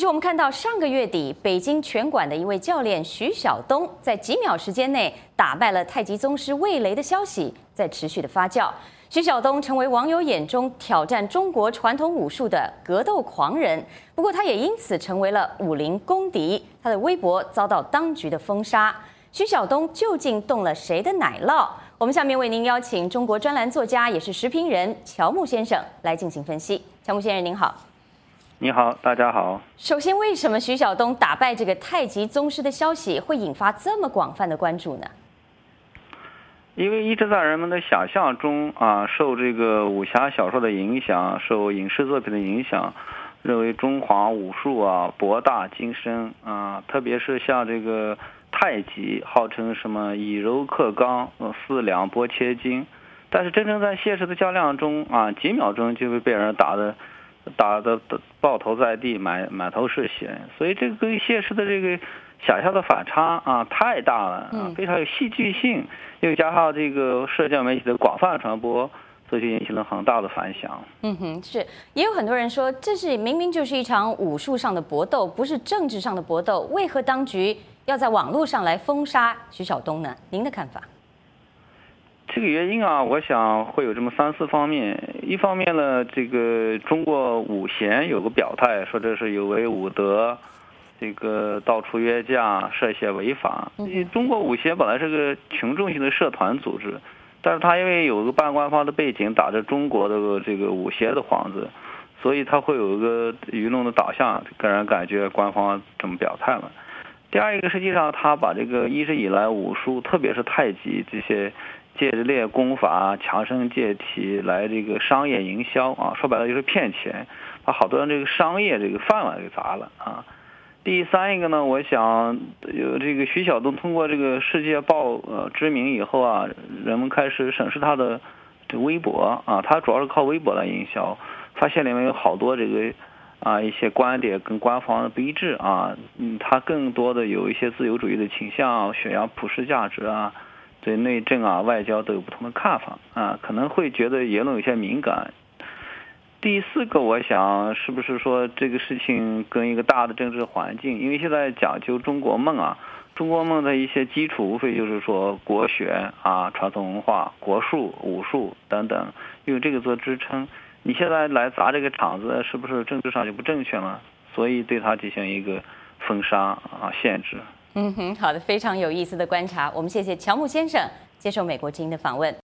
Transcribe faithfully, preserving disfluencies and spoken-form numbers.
实我们看到上个月底，北京拳馆的一位教练徐晓东，在几秒时间内打败了太极宗师魏雷的消息在持续的发酵。徐晓东成为网友眼中挑战中国传统武术的格斗狂人，不过他也因此成为了武林公敌，他的微博遭到当局的封杀。徐晓东究竟动了谁的奶酪？我们下面为您邀请中国专栏作家，也是时评人乔木先生来进行分析。乔木先生您好。 你好，大家好。 首先，为什么徐晓东打败这个太极宗师的消息会引发这么广泛的关注呢？ 因为一直在人们的想象中啊，受这个武侠小说的影响，受影视作品的影响，认为中华武术啊博大精深啊，特别是像这个太极，号称什么以柔克刚，四两拨千斤，但是真正在现实的较量中啊，几秒钟就会被人打的。打的抱头在地，满满头是血，所以这个跟现实的这个想象的反差啊太大了啊，非常有戏剧性，又加上这个社交媒体的广泛传播，所以就引起了很大的反响。 嗯哼，是，也有很多人说，这是明明就是一场武术上的搏斗，不是政治上的搏斗，为何当局要在网络上来封杀徐晓东呢？您的看法？ 这个原因啊，我想会有这么三四方面。一方面呢，这个中国武协有个表态，说这是有违武德，这个到处约架，涉嫌违法。中国武协本来是个群众性的社团组织，但是他因为有个半官方的背景，打着中国的这个武协的幌子，所以他会有一个舆论的导向，个人感觉官方这么表态了。第二一个，实际上他把这个一直以来武术，特别是太极这些借练功法、强身健体来这个商业营销啊，说白了就是骗钱，把好多人这个商业这个饭碗给砸了啊。第三一个呢，我想有这个徐晓东通过这个世界报呃知名以后啊，人们开始审视他的这微博啊，他主要是靠微博来营销，发现里面有好多这个啊一些观点跟官方的不一致啊，嗯，他更多的有一些自由主义的倾向，宣扬普世价值啊。对内政啊、外交都有不同的看法啊，可能会觉得言论有些敏感。第四个，我想是不是说这个事情跟一个大的政治环境，因为现在讲究中国梦啊，中国梦的一些基础无非就是说国学啊、传统文化、国术、武术等等，用这个做支撑。你现在来砸这个场子，是不是政治上就不正确了？所以对他进行一个封杀啊、限制。 嗯哼，好的，非常有意思的观察。我们谢谢乔木先生接受美国之音的访问。